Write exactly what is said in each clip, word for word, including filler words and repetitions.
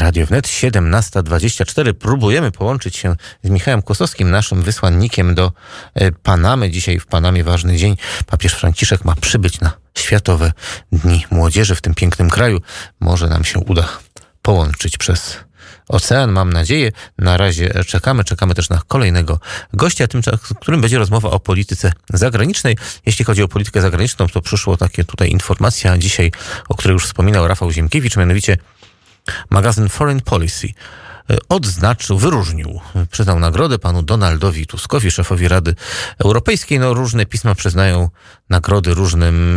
Radio Wnet, siedemnasta dwadzieścia cztery. Próbujemy połączyć się z Michałem Kłosowskim, naszym wysłannikiem do Panamy. Dzisiaj w Panamie ważny dzień. Papież Franciszek ma przybyć na Światowe Dni Młodzieży w tym pięknym kraju. Może nam się uda połączyć przez ocean, mam nadzieję. Na razie czekamy. Czekamy też na kolejnego gościa, tym, którym będzie rozmowa o polityce zagranicznej. Jeśli chodzi o politykę zagraniczną, to przyszło takie tutaj informacja dzisiaj, o której już wspominał Rafał Ziemkiewicz, mianowicie magazyn Foreign Policy odznaczył, wyróżnił, przyznał nagrodę panu Donaldowi Tuskowi, szefowi Rady Europejskiej. No, różne pisma przyznają nagrody różnym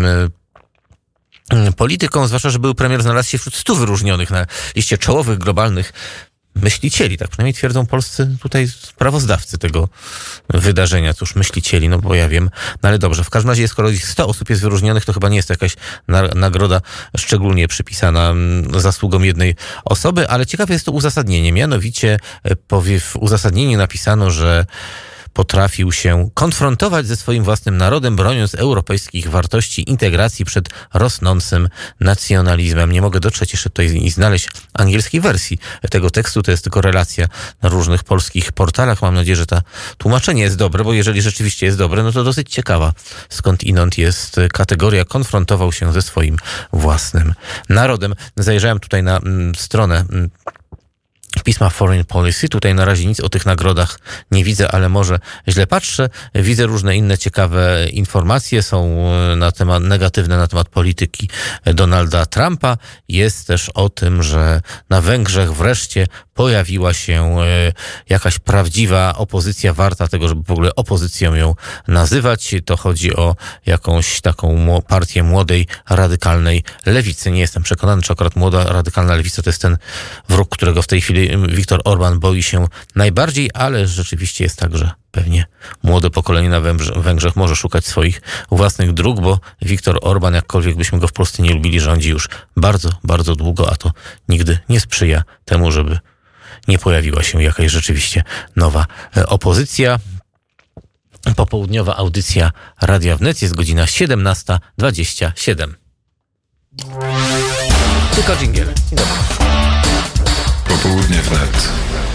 politykom, zwłaszcza, że był premier znalazł się wśród stu wyróżnionych na liście czołowych globalnych myślicieli. Tak przynajmniej twierdzą polscy tutaj sprawozdawcy tego wydarzenia. Cóż, myślicieli, no bo ja wiem. No ale dobrze, w każdym razie skoro sto osób jest wyróżnionych, to chyba nie jest to jakaś na, nagroda szczególnie przypisana zasługom jednej osoby, ale ciekawe jest to uzasadnienie. Mianowicie powie, w uzasadnieniu napisano, że potrafił się konfrontować ze swoim własnym narodem, broniąc europejskich wartości integracji przed rosnącym nacjonalizmem. Nie mogę dotrzeć jeszcze tutaj i znaleźć angielskiej wersji tego tekstu. To jest tylko relacja na różnych polskich portalach. Mam nadzieję, że to tłumaczenie jest dobre, bo jeżeli rzeczywiście jest dobre, no to dosyć ciekawa skąd inąd jest kategoria konfrontował się ze swoim własnym narodem. Zajrzałem tutaj na mm, stronę mm, pisma Foreign Policy. Tutaj na razie nic o tych nagrodach nie widzę, ale może źle patrzę. Widzę różne inne ciekawe informacje. Są na temat, negatywne na temat polityki Donalda Trumpa. Jest też o tym, że na Węgrzech wreszcie pojawiła się jakaś prawdziwa opozycja, warta tego, żeby w ogóle opozycją ją nazywać. To chodzi o jakąś taką partię młodej, radykalnej lewicy. Nie jestem przekonany, czy akurat młoda, radykalna lewica to jest ten wróg, którego w tej chwili Viktor Orban boi się najbardziej, ale rzeczywiście jest tak, że pewnie młode pokolenie na Węgrzech może szukać swoich własnych dróg, bo Viktor Orban, jakkolwiek byśmy go w Polsce nie lubili, rządzi już bardzo, bardzo długo, a to nigdy nie sprzyja temu, żeby nie pojawiła się jakaś rzeczywiście nowa opozycja. Popołudniowa audycja Radia Wnet, jest godzina siedemnasta dwadzieścia siedem. Tylko dżingiel. Dzień dobry. Popołudnie Wnet.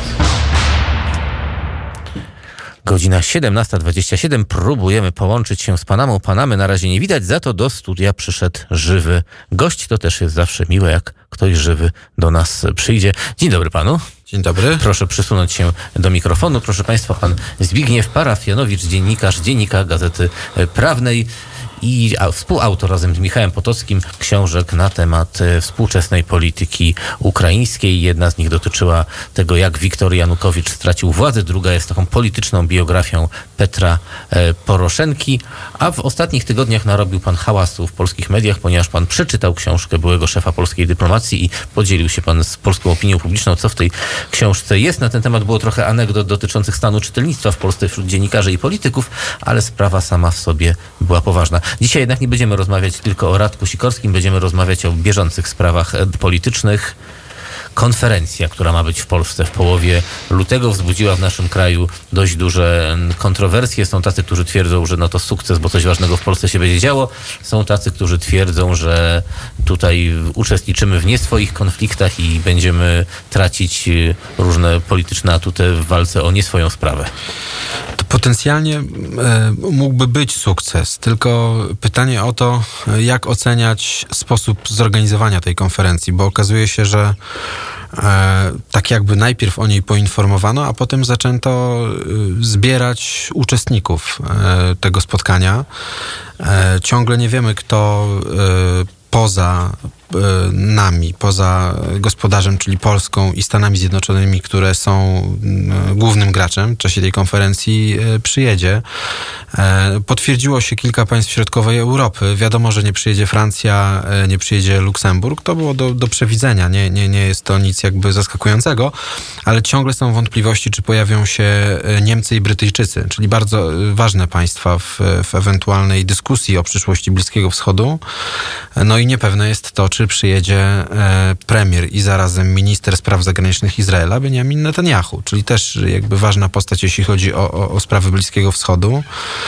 Godzina siedemnasta dwadzieścia siedem. Próbujemy połączyć się z Panamą. Panamy na razie nie widać, za to do studia przyszedł żywy gość. To też jest zawsze miłe, jak ktoś żywy do nas przyjdzie. Dzień dobry panu. Dzień dobry. Proszę przysunąć się do mikrofonu. Proszę państwa, pan Zbigniew Parafianowicz, dziennikarz Dziennika Gazety Prawnej i współautor razem z Michałem Potockim książek na temat współczesnej polityki ukraińskiej. Jedna z nich dotyczyła tego, jak Wiktor Janukowicz stracił władzę. Druga jest taką polityczną biografią Petra Poroszenki. A w ostatnich tygodniach narobił pan hałasu w polskich mediach, ponieważ pan przeczytał książkę byłego szefa polskiej dyplomacji i podzielił się pan z polską opinią publiczną, co w tej książce jest. Na ten temat było trochę anegdot dotyczących stanu czytelnictwa w Polsce wśród dziennikarzy i polityków, ale sprawa sama w sobie była poważna. Dzisiaj jednak nie będziemy rozmawiać tylko o Radku Sikorskim, będziemy rozmawiać o bieżących sprawach politycznych. Konferencja, która ma być w Polsce w połowie lutego, wzbudziła w naszym kraju dość duże kontrowersje. Są tacy, którzy twierdzą, że no to sukces, bo coś ważnego w Polsce się będzie działo. Są tacy, którzy twierdzą, że tutaj uczestniczymy w nie swoich konfliktach i będziemy tracić różne polityczne atuty w walce o nie swoją sprawę. To potencjalnie e, mógłby być sukces, tylko pytanie o to, jak oceniać sposób zorganizowania tej konferencji, bo okazuje się, że E, tak jakby najpierw o niej poinformowano, a potem zaczęto e, zbierać uczestników e, tego spotkania. E, ciągle nie wiemy, kto e, poza nami, poza gospodarzem, czyli Polską i Stanami Zjednoczonymi, które są głównym graczem w czasie tej konferencji, przyjedzie. Potwierdziło się kilka państw środkowej Europy. Wiadomo, że nie przyjedzie Francja, nie przyjedzie Luksemburg. To było do, do przewidzenia. Nie, nie, nie jest to nic jakby zaskakującego, ale ciągle są wątpliwości, czy pojawią się Niemcy i Brytyjczycy, czyli bardzo ważne państwa w, w ewentualnej dyskusji o przyszłości Bliskiego Wschodu. No i niepewne jest to, czy przyjedzie e, premier i zarazem minister spraw zagranicznych Izraela, Benjamin Netanyahu, czyli też jakby ważna postać, jeśli chodzi o, o, o sprawy Bliskiego Wschodu.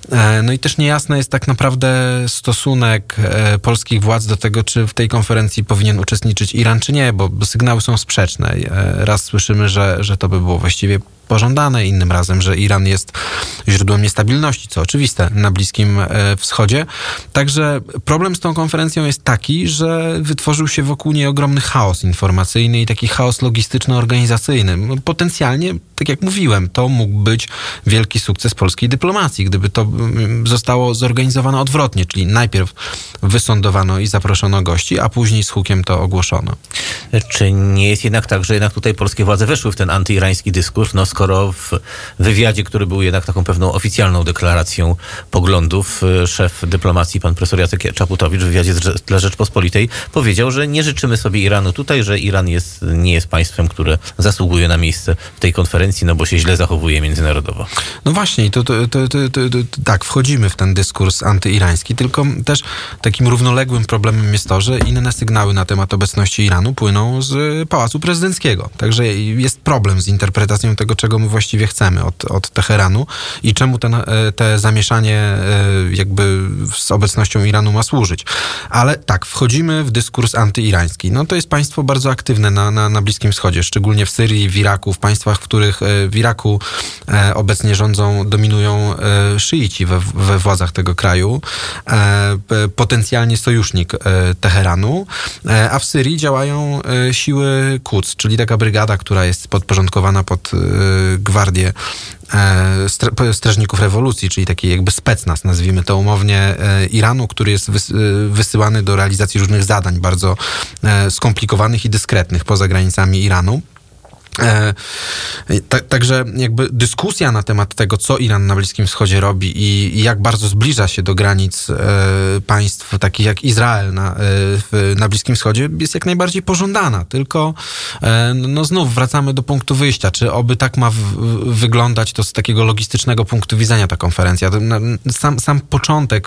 No i też niejasny jest tak naprawdę stosunek polskich władz do tego, czy w tej konferencji powinien uczestniczyć Iran, czy nie, bo sygnały są sprzeczne. Raz słyszymy, że, że to by było właściwie pożądane, innym razem, że Iran jest źródłem niestabilności, co oczywiste na Bliskim Wschodzie. Także problem z tą konferencją jest taki, że wytworzył się wokół niej ogromny chaos informacyjny i taki chaos logistyczno-organizacyjny. Potencjalnie, tak jak mówiłem, to mógł być wielki sukces polskiej dyplomacji, gdyby to zostało zorganizowane odwrotnie, czyli najpierw wysądowano i zaproszono gości, a później z hukiem to ogłoszono. Czy nie jest jednak tak, że jednak tutaj polskie władze weszły w ten antyirański dyskurs, no skoro w wywiadzie, który był jednak taką pewną oficjalną deklaracją poglądów, szef dyplomacji, pan profesor Jacek Czaputowicz w wywiadzie dla Rzeczpospolitej powiedział, że nie życzymy sobie Iranu tutaj, że Iran jest, nie jest państwem, które zasługuje na miejsce w tej konferencji, no bo się źle zachowuje międzynarodowo. No właśnie, to, to, to, to, to, to tak, wchodzimy w ten dyskurs antyirański, tylko też takim równoległym problemem jest to, że inne sygnały na temat obecności Iranu płyną z Pałacu Prezydenckiego. Także jest problem z interpretacją tego, czego my właściwie chcemy od, od Teheranu i czemu ten, te zamieszanie jakby z obecnością Iranu ma służyć. Ale tak, wchodzimy w dyskurs antyirański. No to jest państwo bardzo aktywne na, na, na Bliskim Wschodzie, szczególnie w Syrii, w Iraku, w państwach, w których w Iraku obecnie rządzą, dominują szyici we, we władzach tego kraju, potencjalnie sojusznik Teheranu, a w Syrii działają siły Quds, czyli taka brygada, która jest podporządkowana pod gwardię strażników rewolucji, czyli taki jakby specnaz, nazwijmy to umownie, Iranu, który jest wysyłany do realizacji różnych zadań bardzo skomplikowanych i dyskretnych poza granicami Iranu. Także jakby dyskusja na temat tego, co Iran na Bliskim Wschodzie robi i jak bardzo zbliża się do granic państw takich jak Izrael na, na Bliskim Wschodzie, jest jak najbardziej pożądana. Tylko no znów wracamy do punktu wyjścia. Czy oby tak ma w, wyglądać to z takiego logistycznego punktu widzenia ta konferencja? Sam, sam początek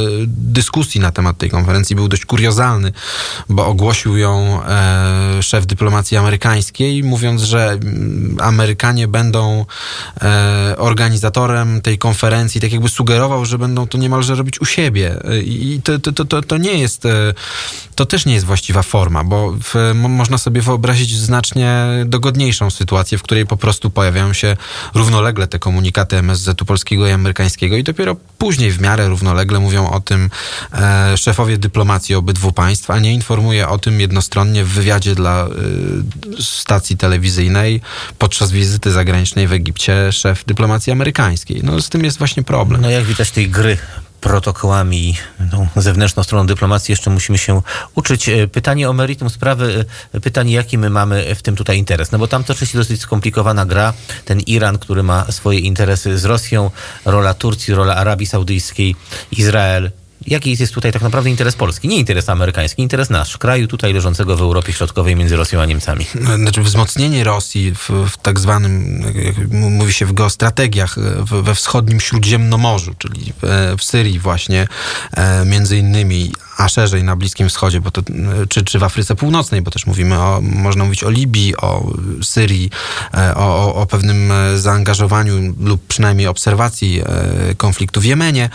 dyskusji na temat tej konferencji był dość kuriozalny, bo ogłosił ją szef dyplomacji amerykańskiej, mówiąc, że Amerykanie będą e, organizatorem tej konferencji, tak jakby sugerował, że będą to niemalże robić u siebie. I to, to, to, to nie jest, to też nie jest właściwa forma, bo w, można sobie wyobrazić znacznie dogodniejszą sytuację, w której po prostu pojawiają się równolegle te komunikaty M S Z-u polskiego i amerykańskiego i dopiero później w miarę równolegle mówią o tym e, szefowie dyplomacji obydwu państw, a nie informuje o tym jednostronnie w wywiadzie dla e, stacji telewizyjnej podczas wizyty zagranicznej w Egipcie szef dyplomacji amerykańskiej. No z tym jest właśnie problem. No jak widać tej gry protokołami, tą zewnętrzną stroną dyplomacji jeszcze musimy się uczyć. Pytanie o meritum sprawy, pytanie jaki my mamy w tym tutaj interes. No bo tam toczy się dosyć skomplikowana gra. Ten Iran, który ma swoje interesy z Rosją, rola Turcji, rola Arabii Saudyjskiej, Izrael. Jaki jest tutaj tak naprawdę interes Polski? Nie interes amerykański, interes nasz, kraju tutaj leżącego w Europie Środkowej między Rosją a Niemcami. Znaczy wzmocnienie Rosji w, w tak zwanym, mówi się w geostrategiach, w, we wschodnim Śródziemnomorzu, czyli w, w Syrii właśnie, e, między innymi, a szerzej na Bliskim Wschodzie, bo to, czy, czy w Afryce Północnej, bo też mówimy o, można mówić o Libii, o Syrii, o, o, o pewnym zaangażowaniu lub przynajmniej obserwacji konfliktu w Jemenie,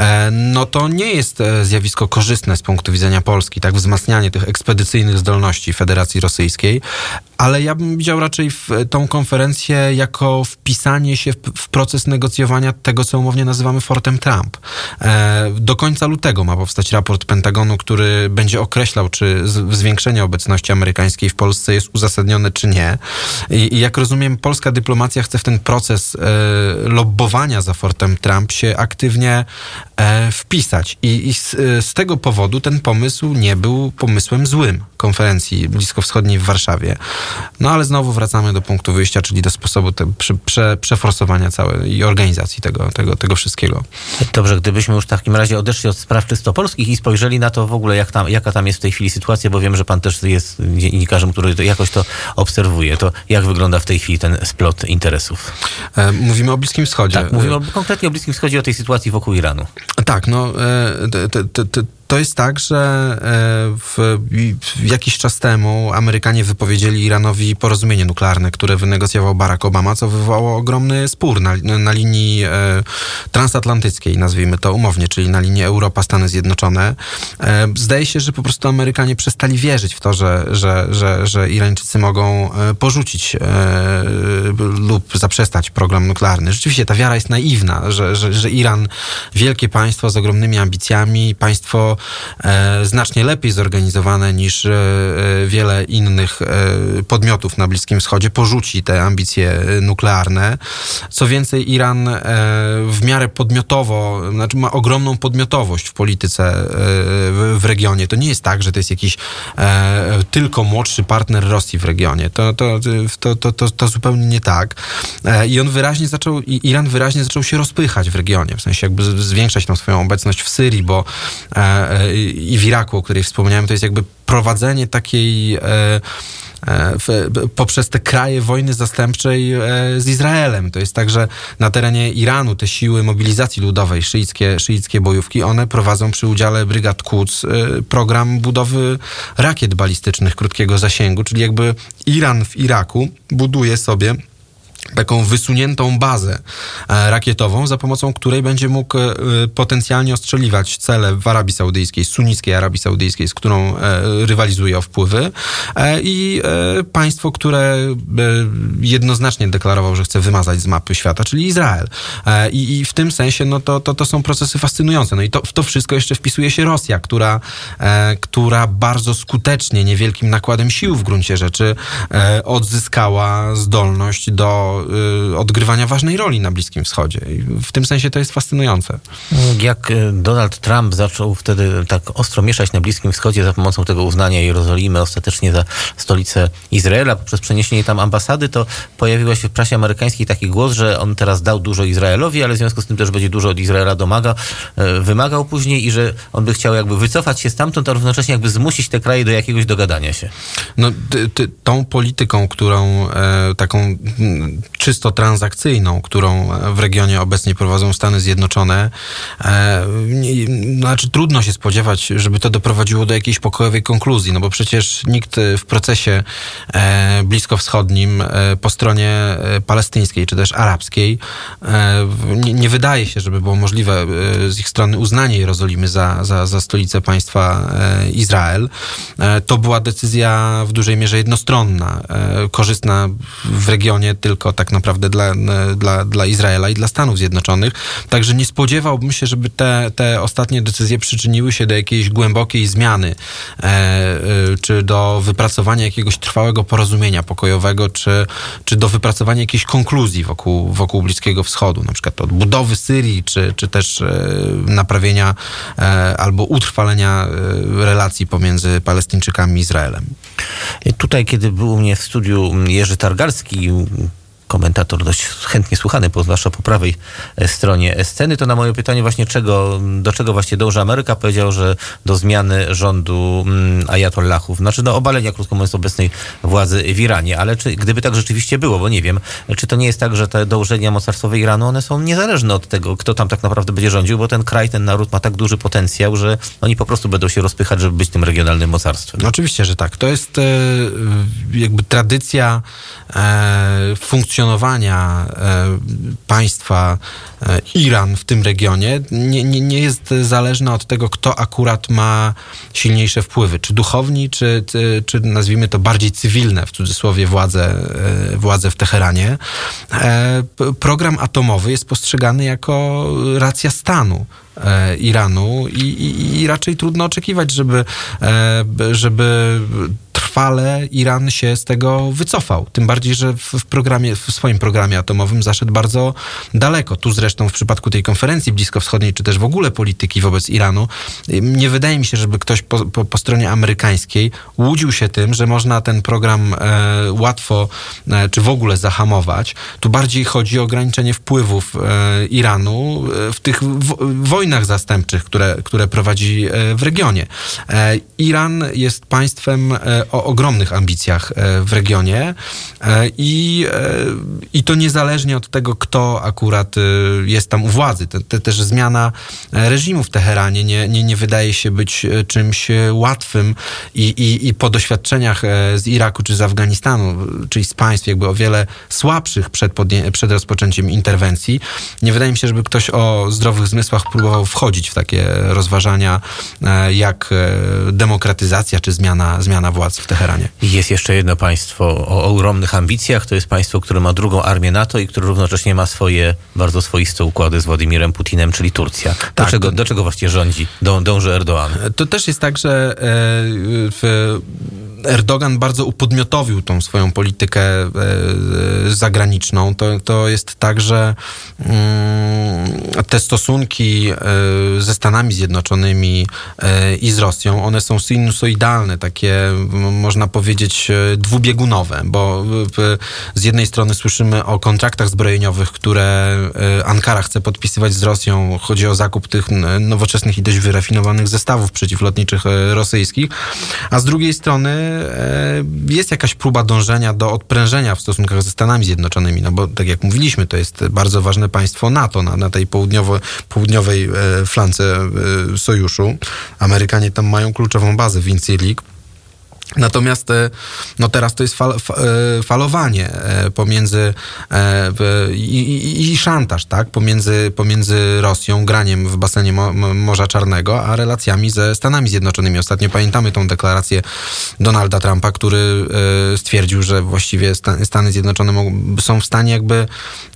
no to nie jest zjawisko korzystne z punktu widzenia Polski, tak, wzmacnianie tych ekspedycyjnych zdolności Federacji Rosyjskiej, ale ja bym widział raczej w tą konferencję jako wpisanie się w, w proces negocjowania tego, co umownie nazywamy fortem Trump. E, do końca lutego ma powstać raport Pentagonu, który będzie określał, czy z, zwiększenie obecności amerykańskiej w Polsce jest uzasadnione, czy nie. I, i jak rozumiem, polska dyplomacja chce w ten proces e, lobbowania za fortem Trump się aktywnie e, wpisać. I, i z, z tego powodu ten pomysł nie był pomysłem złym konferencji bliskowschodniej w Warszawie. No ale znowu wracamy do punktu wyjścia, czyli do sposobu te, prze, prze, przeforsowania całej i organizacji tego, tego, tego wszystkiego. Dobrze, gdybyśmy już w takim razie odeszli od spraw czysto polskich i spojrzeli na to w ogóle, jak tam, jaka tam jest w tej chwili sytuacja, bo wiem, że pan też jest dziennikarzem, który to jakoś to obserwuje. To jak wygląda w tej chwili ten splot interesów? E, mówimy o Bliskim Wschodzie. Tak, mówimy o, konkretnie o Bliskim Wschodzie, o tej sytuacji wokół Iranu. Tak, no... E, te, te, te, to jest tak, że w, w jakiś czas temu Amerykanie wypowiedzieli Iranowi porozumienie nuklearne, które wynegocjował Barack Obama, co wywołało ogromny spór na, na linii transatlantyckiej, nazwijmy to umownie, czyli na linii Europa-Stany Zjednoczone. Zdaje się, że po prostu Amerykanie przestali wierzyć w to, że, że, że, że Irańczycy mogą porzucić lub zaprzestać program nuklearny. Rzeczywiście ta wiara jest naiwna, że, że, że Iran, wielkie państwo z ogromnymi ambicjami, państwo e, znacznie lepiej zorganizowane niż e, wiele innych e, podmiotów na Bliskim Wschodzie, porzuci te ambicje nuklearne. Co więcej, Iran e, w miarę podmiotowo, znaczy ma ogromną podmiotowość w polityce e, w, w regionie. To nie jest tak, że to jest jakiś e, tylko młodszy partner Rosji w regionie. To, to, to, to, to, to zupełnie nie tak. E, I on wyraźnie zaczął, i Iran wyraźnie zaczął się rozpychać w regionie, w sensie jakby zwiększać tą swoją obecność w Syrii, bo e, i w Iraku, o której wspomniałem, to jest jakby prowadzenie takiej e, W, poprzez te kraje wojny zastępczej z Izraelem. To jest tak, że na terenie Iranu te siły mobilizacji ludowej, szyickie, szyickie bojówki, one prowadzą przy udziale brygad Quds program budowy rakiet balistycznych krótkiego zasięgu, czyli jakby Iran w Iraku buduje sobie taką wysuniętą bazę rakietową, za pomocą której będzie mógł potencjalnie ostrzeliwać cele w Arabii Saudyjskiej, sunnickiej Arabii Saudyjskiej, z którą rywalizuje o wpływy, i państwo, które jednoznacznie deklarował, że chce wymazać z mapy świata, czyli Izrael. I, i w tym sensie no to, to, to są procesy fascynujące. No i to, w to wszystko jeszcze wpisuje się Rosja, która, która bardzo skutecznie, niewielkim nakładem sił w gruncie rzeczy odzyskała zdolność do odgrywania ważnej roli na Bliskim Wschodzie. I w tym sensie to jest fascynujące. Jak Donald Trump zaczął wtedy tak ostro mieszać na Bliskim Wschodzie za pomocą tego uznania Jerozolimy ostatecznie za stolicę Izraela poprzez przeniesienie tam ambasady, to pojawiło się w prasie amerykańskiej taki głos, że on teraz dał dużo Izraelowi, ale w związku z tym też będzie dużo od Izraela domaga, wymagał później i że on by chciał jakby wycofać się stamtąd, a równocześnie jakby zmusić te kraje do jakiegoś dogadania się. No, ty, ty, tą polityką, którą e, taką czysto transakcyjną, którą w regionie obecnie prowadzą Stany Zjednoczone, e, nie, znaczy trudno się spodziewać, żeby to doprowadziło do jakiejś pokojowej konkluzji, no bo przecież nikt w procesie e, bliskowschodnim e, po stronie e, palestyńskiej czy też arabskiej e, nie, nie wydaje się, żeby było możliwe e, z ich strony uznanie Jerozolimy za, za, za stolicę państwa e, Izrael. E, to była decyzja w dużej mierze jednostronna, e, korzystna w regionie tylko tak naprawdę dla, dla, dla Izraela i dla Stanów Zjednoczonych. Także nie spodziewałbym się, żeby te, te ostatnie decyzje przyczyniły się do jakiejś głębokiej zmiany, e, e, czy do wypracowania jakiegoś trwałego porozumienia pokojowego, czy, czy do wypracowania jakiejś konkluzji wokół, wokół Bliskiego Wschodu, na przykład odbudowy Syrii, czy, czy też e, naprawienia e, albo utrwalenia e, relacji pomiędzy Palestyńczykami i Izraelem. Tutaj, kiedy był u mnie w studiu Jerzy Targalski, komentator dość chętnie słuchany, zwłaszcza po prawej stronie sceny, to na moje pytanie właśnie czego, do czego właśnie dąży Ameryka, powiedział, że do zmiany rządu mm, ajatollahów. Znaczy do obalenia, krótko mówiąc, obecnej władzy w Iranie. Ale czy, gdyby tak rzeczywiście było, bo nie wiem, czy to nie jest tak, że te dążenia mocarstwowe Iranu, one są niezależne od tego, kto tam tak naprawdę będzie rządził, bo ten kraj, ten naród ma tak duży potencjał, że oni po prostu będą się rozpychać, żeby być tym regionalnym mocarstwem. No, oczywiście, że tak. To jest e, jakby tradycja e, funkcjonowania e, państwa e, Iran w tym regionie nie, nie, nie jest zależna od tego, kto akurat ma silniejsze wpływy, czy duchowni, czy, czy, czy nazwijmy to bardziej cywilne, w cudzysłowie, władze, e, władze w Teheranie. E, program atomowy jest postrzegany jako racja stanu e, Iranu i, i, i raczej trudno oczekiwać, żeby, e, żeby trwale Iran się z tego wycofał. Tym bardziej, że w, w, programie, w swoim programie atomowym zaszedł bardzo daleko. Tu zresztą w przypadku tej konferencji bliskowschodniej, czy też w ogóle polityki wobec Iranu, nie wydaje mi się, żeby ktoś po, po, po stronie amerykańskiej łudził się tym, że można ten program e, łatwo, e, czy w ogóle zahamować. Tu bardziej chodzi o ograniczenie wpływów e, Iranu w tych w, wojnach zastępczych, które, które prowadzi e, w regionie. E, Iran jest państwem e, o ogromnych ambicjach w regionie i, i to niezależnie od tego, kto akurat jest tam u władzy. Te, te, też zmiana reżimu w Teheranie nie, nie, nie wydaje się być czymś łatwym i, i, i po doświadczeniach z Iraku czy z Afganistanu, czyli z państw jakby o wiele słabszych przed, podję- przed rozpoczęciem interwencji, nie wydaje mi się, żeby ktoś o zdrowych zmysłach próbował wchodzić w takie rozważania jak demokratyzacja czy zmiana, zmiana władz w Teheranie. Jest jeszcze jedno państwo o ogromnych ambicjach, to jest państwo, które ma drugą armię NATO i które równocześnie ma swoje bardzo swoiste układy z Władimirem Putinem, czyli Turcja. Do, Tak, czego, to... do czego właściwie rządzi, Dą, dąży Erdoğan? To też jest tak, że w Erdogan bardzo upodmiotowił tą swoją politykę e, zagraniczną. To, to jest tak, że mm, te stosunki e, ze Stanami Zjednoczonymi e, i z Rosją, one są sinusoidalne, takie m, można powiedzieć dwubiegunowe, bo w, z jednej strony słyszymy o kontraktach zbrojeniowych, które e, Ankara chce podpisywać z Rosją. Chodzi o zakup tych nowoczesnych i dość wyrafinowanych zestawów przeciwlotniczych e, rosyjskich, a z drugiej strony jest jakaś próba dążenia do odprężenia w stosunkach ze Stanami Zjednoczonymi, no bo tak jak mówiliśmy, to jest bardzo ważne państwo NATO na, na tej południowo, południowej flance sojuszu. Amerykanie tam mają kluczową bazę w Incirlik. Natomiast no teraz to jest fal, falowanie pomiędzy i, i, i szantaż, tak, pomiędzy, pomiędzy Rosją, graniem w basenie Morza Czarnego, a relacjami ze Stanami Zjednoczonymi. Ostatnio pamiętamy tą deklarację Donalda Trumpa, który stwierdził, że właściwie Stany Zjednoczone są w stanie jakby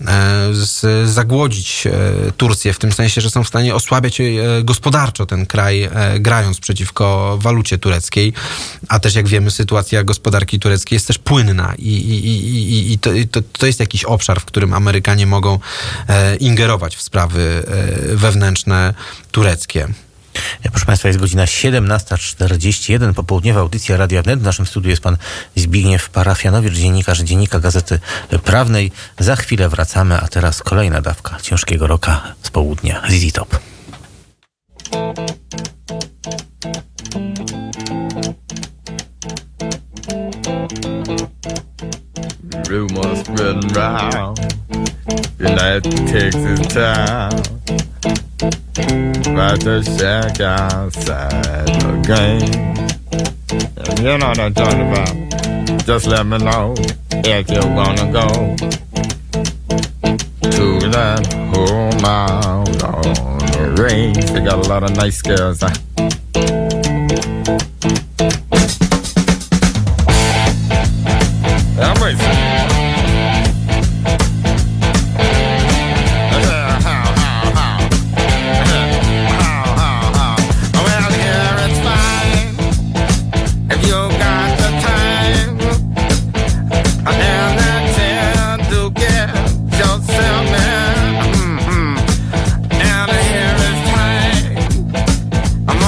zagłodzić Turcję, w tym sensie, że są w stanie osłabiać gospodarczo ten kraj, grając przeciwko walucie tureckiej, a też jak wiemy, sytuacja gospodarki tureckiej jest też płynna i, i, i, i to, to, to jest jakiś obszar, w którym Amerykanie mogą e, ingerować w sprawy e, wewnętrzne tureckie. Proszę Państwa, jest godzina siedemnasta czterdzieści jeden, popołudniowa audycja Radia Wnet. W naszym studiu jest pan Zbigniew Parafianowicz, dziennikarz Dziennika Gazety Prawnej. Za chwilę wracamy, a teraz kolejna dawka ciężkiego rocka z południa. Z Z Top. Rumors spreading round United Texas town about to shack outside the game. And you know what I'm talking about. Just let me know if you wanna go to that home out on the range. They got a lot of nice girls, huh? I'm racing. I'm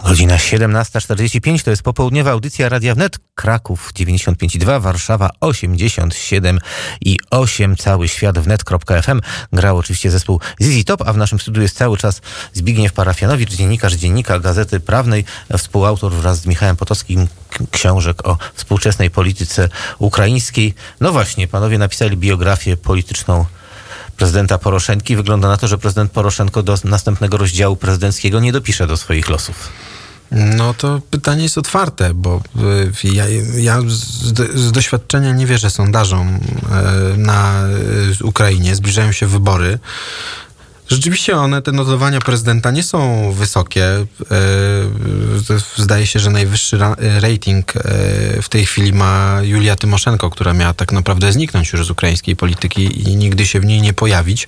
Godzina siedemnasta czterdzieści pięć, to jest popołudniowa audycja Radia Wnet. Kraków dziewięćdziesiąt pięć i dwa, Warszawa osiemdziesiąt siedem i osiem, cały świat wnet kropka f m. Grał oczywiście zespół Z Z Top, a w naszym studiu jest cały czas Zbigniew Parafianowicz, dziennikarz Dziennika Gazety Prawnej, współautor wraz z Michałem Potockim książek o współczesnej polityce ukraińskiej. No właśnie, panowie napisali biografię polityczną prezydenta Poroszenki. Wygląda na to, że prezydent Poroszenko do następnego rozdziału prezydenckiego nie dopisze do swoich losów. No to pytanie jest otwarte, bo ja, ja z, z doświadczenia nie wierzę sondażom na Ukrainie. Zbliżają się wybory. Rzeczywiście one, te notowania prezydenta nie są wysokie. Zdaje się, że najwyższy rating w tej chwili ma Julia Tymoszenko, która miała tak naprawdę zniknąć już z ukraińskiej polityki i nigdy się w niej nie pojawić.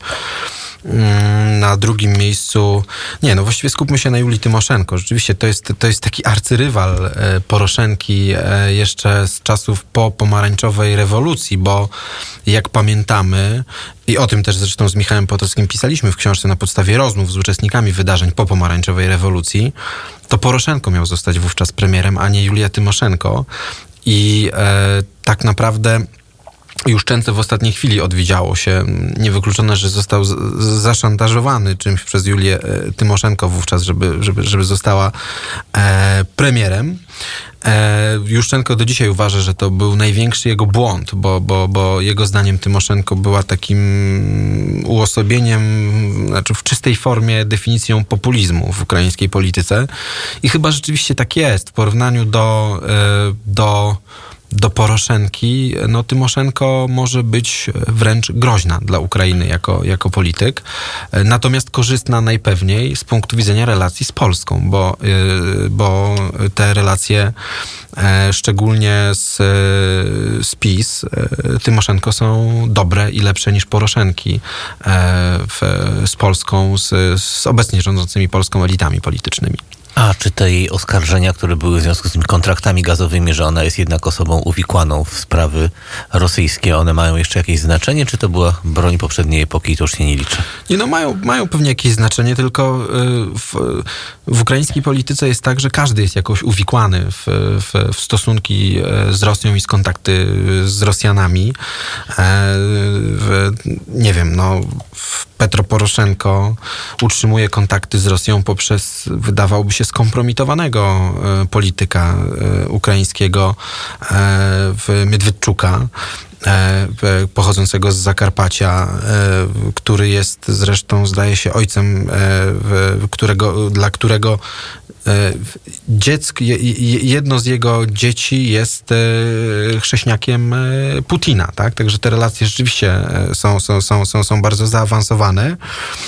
Na drugim miejscu, nie, no właściwie skupmy się na Julii Tymoszenko. Rzeczywiście to jest, to jest taki arcyrywal Poroszenki jeszcze z czasów po pomarańczowej rewolucji, bo jak pamiętamy, i o tym też zresztą z Michałem Potockim pisaliśmy w książce na podstawie rozmów z uczestnikami wydarzeń po pomarańczowej rewolucji, to Poroszenko miał zostać wówczas premierem, a nie Julia Tymoszenko. I e, tak naprawdę już często w ostatniej chwili odwiedziało się. Niewykluczone, że został z, z, zaszantażowany czymś przez Julię e, Tymoszenko wówczas, żeby, żeby, żeby została e, premierem. E, Juszczenko do dzisiaj uważa, że to był największy jego błąd, bo, bo, bo jego zdaniem Tymoszenko była takim uosobieniem, znaczy w czystej formie definicją populizmu w ukraińskiej polityce. I chyba rzeczywiście tak jest. W porównaniu do, e, do do Poroszenki, no Tymoszenko może być wręcz groźna dla Ukrainy jako, jako polityk, natomiast korzystna najpewniej z punktu widzenia relacji z Polską, bo, bo te relacje, szczególnie z, z PiS, Tymoszenko są dobre i lepsze niż Poroszenki w, z Polską, z, z obecnie rządzącymi Polską elitami politycznymi. A czy te jej oskarżenia, które były w związku z tymi kontraktami gazowymi, że ona jest jednak osobą uwikłaną w sprawy rosyjskie, one mają jeszcze jakieś znaczenie, czy to była broń poprzedniej epoki i to już się nie liczy? Nie, no mają, mają pewnie jakieś znaczenie, tylko w, w ukraińskiej polityce jest tak, że każdy jest jakoś uwikłany w, w, w stosunki z Rosją i z kontakty z Rosjanami. W, nie wiem, no Petro Poroszenko utrzymuje kontakty z Rosją poprzez, wydawałoby się, skompromitowanego polityka ukraińskiego Miedwiedczuka, pochodzącego z Zakarpacia, który jest zresztą, zdaje się, ojcem, którego, dla którego dziecko, jedno z jego dzieci jest chrześniakiem Putina, tak? Także te relacje rzeczywiście są, są, są, są, są bardzo zaawansowane.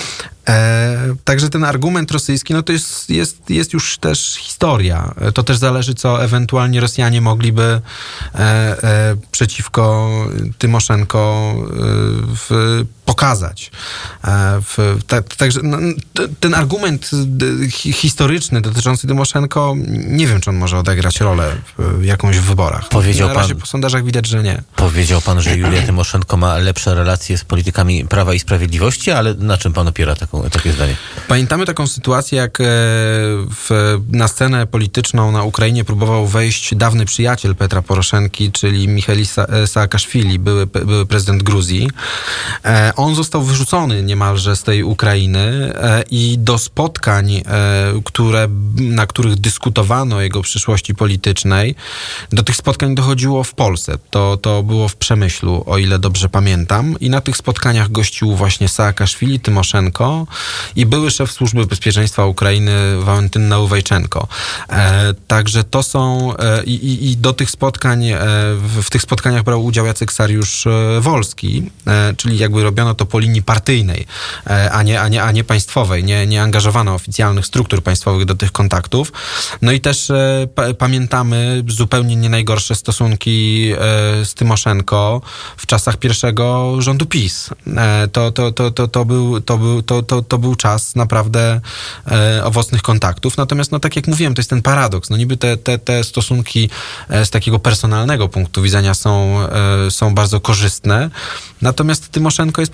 E, także ten argument rosyjski, no to jest, jest, jest już też historia. To też zależy, co ewentualnie Rosjanie mogliby e, e, przeciwko Tymoszenko e, w, pokazać. E, w, ta, także no, ten argument hi, historyczny dotyczący Tymoszenko, nie wiem, czy on może odegrać rolę w, jakąś w wyborach. Powiedział Na razie pan, po sondażach widać, że nie. Powiedział pan, że Julia Tymoszenko ma lepsze relacje z politykami Prawa i Sprawiedliwości, ale na czym pan opiera taką takie zdanie? Pamiętamy taką sytuację, jak w, na scenę polityczną na Ukrainie próbował wejść dawny przyjaciel Petra Poroszenki, czyli Michał Saakaszwili, były, były prezydent Gruzji. On został wyrzucony niemalże z tej Ukrainy i do spotkań, które, na których dyskutowano o jego przyszłości politycznej, do tych spotkań dochodziło w Polsce. To, to było w Przemyślu, o ile dobrze pamiętam. I na tych spotkaniach gościł właśnie Saakaszwili, Tymoszenko i były szef Służby Bezpieczeństwa Ukrainy Wałentyn Nałuwajczenko. E, także to są e, i, i do tych spotkań, e, w, w tych spotkaniach brał udział Jacek Sariusz-Wolski, e, czyli jakby robiono to po linii partyjnej, e, a, nie, a, nie, a nie państwowej. Nie, nie angażowano oficjalnych struktur państwowych do tych kontaktów. No i też e, pa, pamiętamy zupełnie nie najgorsze stosunki e, z Tymoszenko w czasach pierwszego rządu PiS. E, to, to, to, to, to był, to był, to, to, to był czas naprawdę e, owocnych kontaktów. Natomiast, no tak jak mówiłem, to jest ten paradoks. No niby te, te, te stosunki e, z takiego personalnego punktu widzenia są, e, są bardzo korzystne. Natomiast Tymoszenko jest po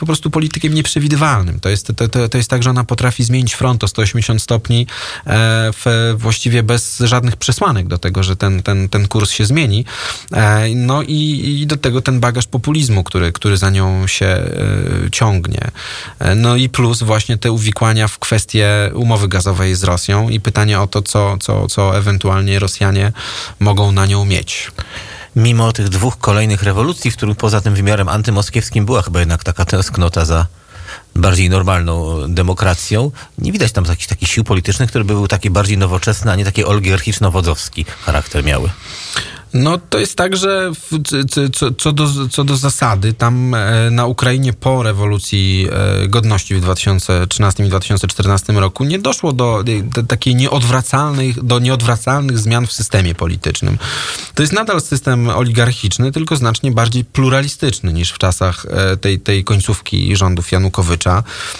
po prostu politykiem nieprzewidywalnym. To jest, to, to, to jest tak, że ona potrafi zmienić front o sto osiemdziesiąt stopni e, w, właściwie bez żadnych przesłanek do tego, że ten, ten, ten kurs się zmieni. E, no i, i do tego ten bagaż populizmu, który, który za nią się e, ciągnie. E, no i plus właśnie te uwikłania w kwestię umowy gazowej z Rosją i pytanie o to, co, co, co ewentualnie Rosjanie mogą na nią mieć. Mimo tych dwóch kolejnych rewolucji, w których poza tym wymiarem antymoskiewskim była chyba jednak taka tęsknota za bardziej normalną demokracją, nie widać tam jakichś takich sił politycznych, które by były takie bardziej nowoczesne, a nie takie oligarchiczno-wodzowski charakter miały. No to jest tak, że w, co, co, do, co do zasady tam na Ukrainie po rewolucji godności w dwa tysiące trzynastym i dwa tysiące czternastym roku nie doszło do, do takiej nieodwracalnych, do nieodwracalnych zmian w systemie politycznym. To jest nadal system oligarchiczny, tylko znacznie bardziej pluralistyczny niż w czasach tej, tej końcówki rządów Janukowycza.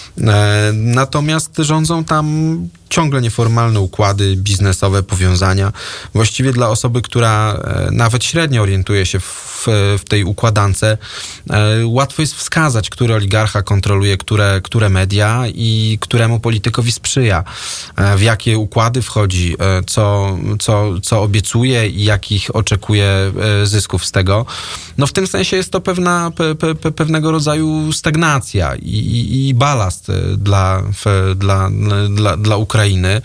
Natomiast rządzą tam ciągle nieformalne układy biznesowe, powiązania. Właściwie dla osoby, która nawet średnio orientuje się w, w tej układance, łatwo jest wskazać, który oligarcha kontroluje które, które media i któremu politykowi sprzyja, w jakie układy wchodzi, co, co, co obiecuje i jakich oczekuje zysków z tego. No w tym sensie jest to pewna, pe, pe, pewnego rodzaju stagnacja i, i, i balast dla, dla, dla, dla Ukrainy.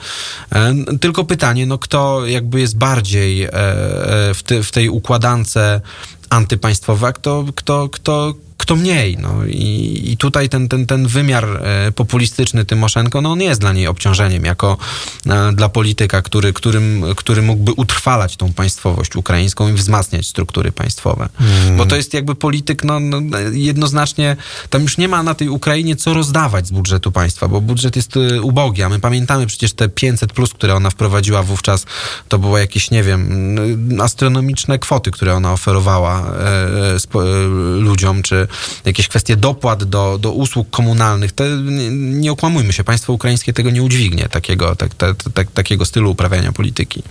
Tylko pytanie, no kto jakby jest bardziej w, te, w tej układance antypaństwowa, a kto, kto, kto, kto mniej. No. I, i tutaj ten, ten, ten wymiar e, populistyczny Tymoszenko, no on jest dla niej obciążeniem jako e, dla polityka, który, którym, który mógłby utrwalać tą państwowość ukraińską i wzmacniać struktury państwowe. Mm. Bo to jest jakby polityk, no, no jednoznacznie, tam już nie ma na tej Ukrainie co rozdawać z budżetu państwa, bo budżet jest e, ubogi, a my pamiętamy przecież te pięćset plus, które ona wprowadziła wówczas, to było jakieś, nie wiem, astronomiczne kwoty, które ona oferowała e, spo, e, ludziom, czy jakieś kwestie dopłat do, do usług komunalnych. Te, nie, nie okłamujmy się, państwo ukraińskie tego nie udźwignie, takiego, tak, tak, tak, takiego stylu uprawiania polityki.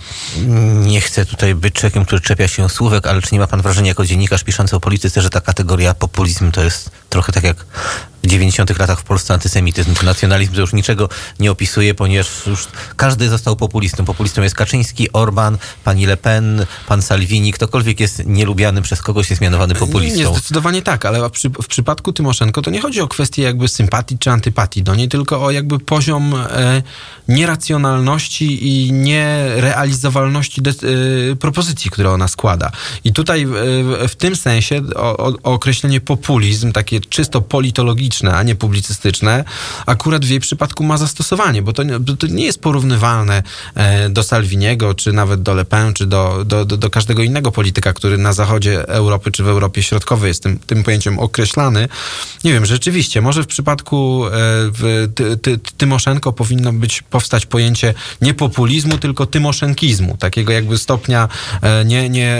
Nie chcę tutaj być człowiekiem, który czepia się słówek, ale czy nie ma pan wrażenia jako dziennikarz piszący o polityce, że ta kategoria populizm to jest trochę tak jak w dziewięćdziesiątych latach w Polsce antysemityzm, czy nacjonalizm, to już niczego nie opisuje, ponieważ już każdy został populistą. Populistą jest Kaczyński, Orban, pani Le Pen, pan Salvini, ktokolwiek jest nielubiany przez kogoś, jest mianowany populistą. Nie, zdecydowanie tak, ale w, przy, w przypadku Tymoszenko to nie chodzi o kwestię jakby sympatii czy antypatii do niej, tylko o jakby poziom e, nieracjonalności i nierealizowalności de, e, propozycji, które ona składa. I tutaj e, w tym sensie o, o, o określenie populizm, takie czysto politologiczne, a nie publicystyczne, akurat w jej przypadku ma zastosowanie, bo to, to nie jest porównywalne do Salviniego, czy nawet do Le Pen, czy do, do, do, do każdego innego polityka, który na zachodzie Europy, czy w Europie Środkowej jest tym, tym pojęciem określany. Nie wiem, rzeczywiście, może w przypadku w, ty, ty, Tymoszenko powinno być, powstać pojęcie nie populizmu, tylko tymoszenkizmu, takiego jakby stopnia nie, nie,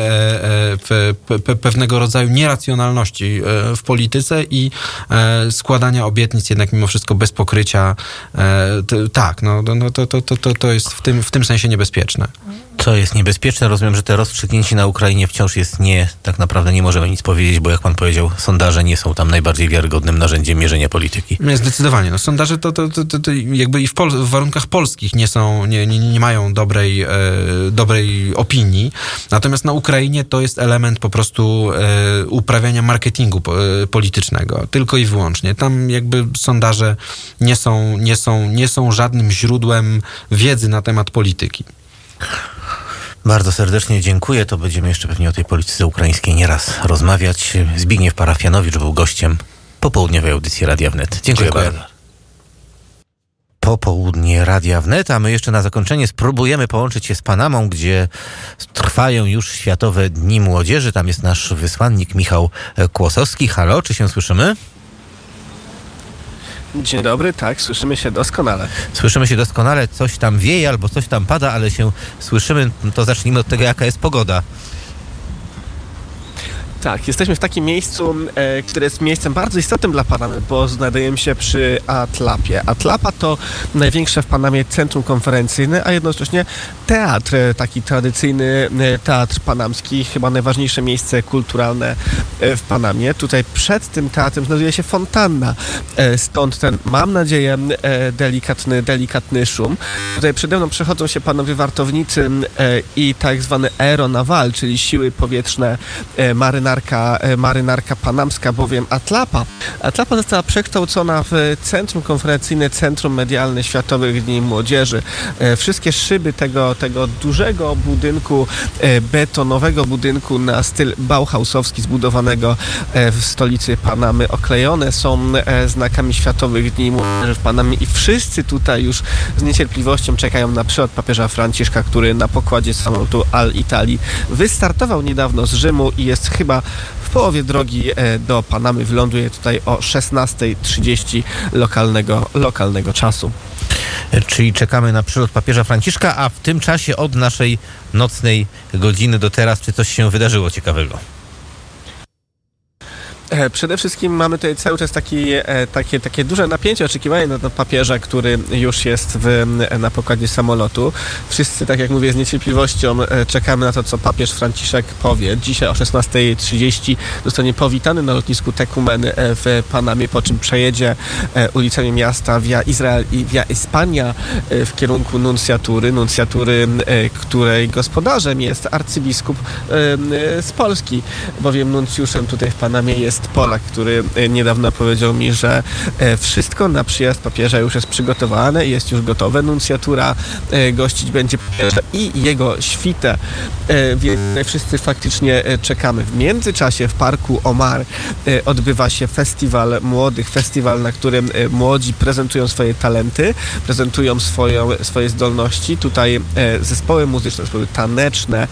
pe, pe, pewnego rodzaju nieracjonalności w polityce i składania obietnic jednak mimo wszystko bez pokrycia. E, to, tak, no, no to, to, to, to jest w tym, w tym sensie niebezpieczne. To jest niebezpieczne. Rozumiem, że te rozstrzygnięcie na Ukrainie wciąż jest nie, tak naprawdę nie możemy nic powiedzieć, bo jak pan powiedział, sondaże nie są tam najbardziej wiarygodnym narzędziem mierzenia polityki. Nie, zdecydowanie. No, sondaże to, to, to, to, to jakby i w, Pol- w warunkach polskich nie są, nie, nie, nie mają dobrej, e, dobrej opinii. Natomiast na Ukrainie to jest element po prostu e, uprawiania marketingu po, e, politycznego. Tylko i wyłącznie. Tam jakby sondaże nie są, nie są, nie są żadnym źródłem wiedzy na temat polityki. Bardzo serdecznie dziękuję. To będziemy jeszcze pewnie o tej polityce ukraińskiej nieraz rozmawiać. Zbigniew Parafianowicz był gościem popołudniowej audycji Radia Wnet. Dziękuję, dziękuję bardzo. Popołudnie Radia Wnet, a my jeszcze na zakończenie spróbujemy połączyć się z Panamą, gdzie trwają już Światowe Dni Młodzieży. Tam jest nasz wysłannik Michał Kłosowski. Halo, czy się słyszymy? Dzień dobry, tak, słyszymy się doskonale. Słyszymy się doskonale, coś tam wieje albo coś tam pada, ale się słyszymy. To zacznijmy od tego, jaka jest pogoda. Tak, jesteśmy w takim miejscu, e, które jest miejscem bardzo istotnym dla Panamy, bo znajdujemy się przy Atlapie. Atlapa to największe w Panamie centrum konferencyjne, a jednocześnie teatr, taki tradycyjny teatr panamski, chyba najważniejsze miejsce kulturalne w Panamie. Tutaj przed tym teatrem znajduje się fontanna, stąd ten, mam nadzieję, delikatny, delikatny szum. Tutaj przede mną przechodzą się panowie wartownicy i tak zwany aeronaval, czyli siły powietrzne marynarki. Marynarka, marynarka panamska, bowiem Atlapa. Atlapa została przekształcona w centrum konferencyjne, centrum medialne Światowych Dni Młodzieży. Wszystkie szyby tego, tego dużego budynku, betonowego budynku na styl bauhausowski, zbudowanego w stolicy Panamy, oklejone są znakami Światowych Dni Młodzieży w Panamie i wszyscy tutaj już z niecierpliwością czekają na przylot papieża Franciszka, który na pokładzie samolotu Al-Italii wystartował niedawno z Rzymu i jest chyba w połowie drogi do Panamy. Wyląduje tutaj o szesnasta trzydzieści lokalnego, lokalnego czasu. Czyli czekamy na przylot papieża Franciszka, a w tym czasie od naszej nocnej godziny do teraz, czy coś się wydarzyło ciekawego? Przede wszystkim mamy tutaj cały czas taki, takie, takie duże napięcie, oczekiwanie na, na papieża, który już jest w, na pokładzie samolotu. Wszyscy, tak jak mówię, z niecierpliwością czekamy na to, co papież Franciszek powie. Dzisiaj o szesnasta trzydzieści zostanie powitany na lotnisku Tecumen w Panamie, po czym przejedzie ulicami miasta via Izrael i via Hispania w kierunku nuncjatury, nuncjatury, której gospodarzem jest arcybiskup z Polski, bowiem nuncjuszem tutaj w Panamie jest Polak, który niedawno powiedział mi, że wszystko na przyjazd papieża już jest przygotowane, jest już gotowe. Nuncjatura gościć będzie papieża i jego świtę, więc wszyscy faktycznie czekamy. W międzyczasie w parku Omar odbywa się festiwal młodych, festiwal, na którym młodzi prezentują swoje talenty, prezentują swoją, swoje zdolności. Tutaj zespoły muzyczne, zespoły taneczne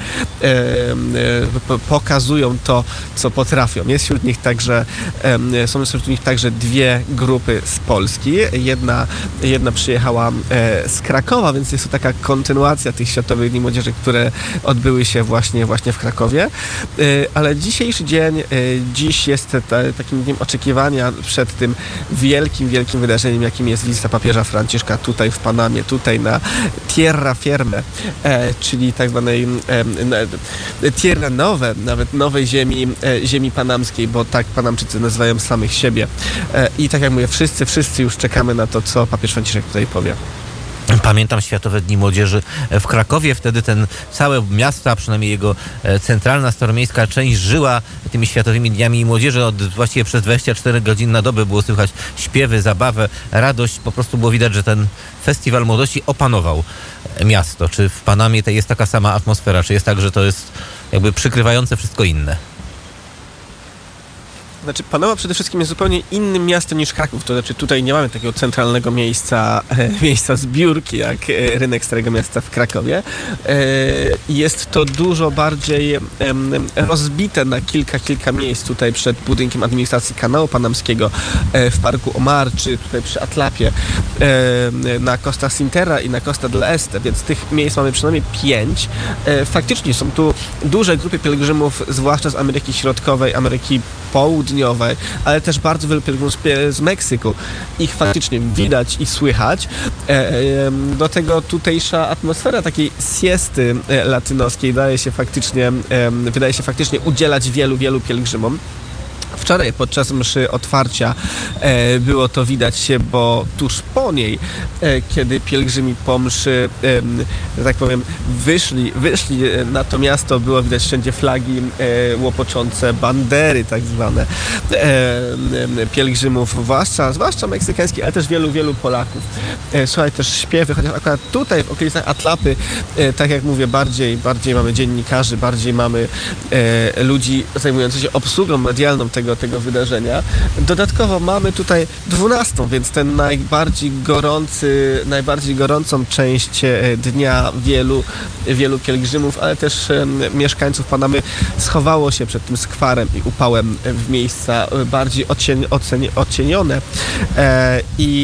pokazują to, co potrafią. Jest wśród nich tak Także są wśród nich także dwie grupy z Polski. Jedna, jedna przyjechała z Krakowa, więc jest to taka kontynuacja tych Światowych Dni Młodzieży, które odbyły się właśnie, właśnie w Krakowie. Ale dzisiejszy dzień, dziś jest takim dniem oczekiwania przed tym wielkim, wielkim wydarzeniem, jakim jest wizyta papieża Franciszka tutaj w Panamie, tutaj na Tierra Firme, czyli tak zwanej Tierra Nowe, nawet nowej ziemi, ziemi panamskiej, bo tak Panamczycy nazywają samych siebie. I tak jak mówię, wszyscy, wszyscy już czekamy na to, co papież Franciszek tutaj powie. Pamiętam Światowe Dni Młodzieży w Krakowie. Wtedy ten całe miasto, a przynajmniej jego centralna, staromiejska część żyła tymi Światowymi Dniami Młodzieży. Od właściwie przez dwadzieścia cztery godziny na dobę było słychać śpiewy, zabawę, radość. Po prostu było widać, że ten festiwal młodości opanował miasto. Czy w Panamie jest taka sama atmosfera? Czy jest tak, że to jest jakby przykrywające wszystko inne? Znaczy, Panama przede wszystkim jest zupełnie innym miastem niż Kraków, to znaczy tutaj nie mamy takiego centralnego miejsca, e, miejsca zbiórki jak e, rynek Starego Miasta w Krakowie. E, jest to dużo bardziej e, rozbite na kilka, kilka miejsc tutaj przed budynkiem administracji kanału panamskiego, e, w parku Omar, czy tutaj przy Atlapie, e, na Costa Sintera i na Costa del Este, więc tych miejsc mamy przynajmniej pięć. E, faktycznie są tu duże grupy pielgrzymów, zwłaszcza z Ameryki Środkowej, Ameryki Południowej, ale też bardzo wielu pielgrzymów z Meksyku. Ich faktycznie widać i słychać. Do tego tutejsza atmosfera takiej siesty latynoskiej daje się faktycznie, wydaje się faktycznie udzielać wielu, wielu pielgrzymom. Wczoraj podczas mszy otwarcia e, było to widać się, bo tuż po niej, e, kiedy pielgrzymi po mszy, e, że tak powiem, wyszli, wyszli na to miasto, było widać wszędzie flagi e, łopoczące, bandery tak zwane e, pielgrzymów, zwłaszcza, zwłaszcza meksykańskich, ale też wielu, wielu Polaków. E, słuchaj, też śpiewy, chociaż akurat tutaj w okolicach Atlapy, e, tak jak mówię, bardziej, bardziej mamy dziennikarzy, bardziej mamy e, ludzi zajmujących się obsługą medialną tego tego wydarzenia. Dodatkowo mamy tutaj dwunastą, więc ten najbardziej gorący, najbardziej gorącą część dnia wielu, wielu pielgrzymów, ale też mieszkańców Panamy schowało się przed tym skwarem i upałem w miejsca bardziej odcień, oceni, odcienione. E, I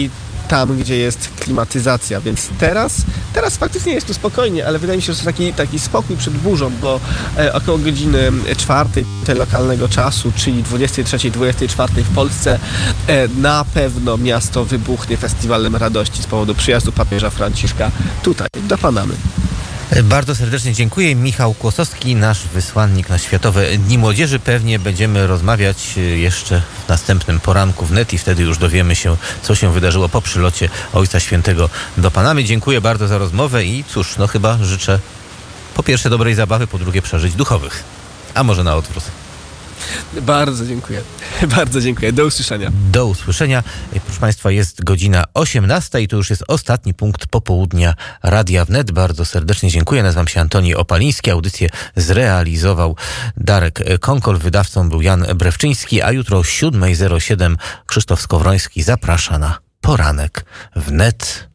tam, gdzie jest klimatyzacja, więc teraz, teraz faktycznie jest tu spokojnie, ale wydaje mi się, że to taki, taki spokój przed burzą, bo e, około godziny czwartej lokalnego czasu, czyli dwudziestej trzeciej, dwudziestej czwartej w Polsce, e, na pewno miasto wybuchnie festiwalem radości z powodu przyjazdu papieża Franciszka tutaj, do Panamy. Bardzo serdecznie dziękuję. Michał Kłosowski, nasz wysłannik na Światowe Dni Młodzieży. Pewnie będziemy rozmawiać jeszcze w następnym poranku wnet i wtedy już dowiemy się, co się wydarzyło po przylocie Ojca Świętego do Panamy. Dziękuję bardzo za rozmowę i cóż, no chyba życzę po pierwsze dobrej zabawy, po drugie przeżyć duchowych. A może na odwrót. Bardzo dziękuję. Bardzo dziękuję. Do usłyszenia. Do usłyszenia. Proszę Państwa, jest godzina osiemnasta i to już jest ostatni punkt popołudnia Radia Wnet. Bardzo serdecznie dziękuję. Nazywam się Antoni Opaliński. Audycję zrealizował Darek Konkol. Wydawcą był Jan Brewczyński, a jutro o siódma zero siedem Krzysztof Skowroński zaprasza na poranek Wnet.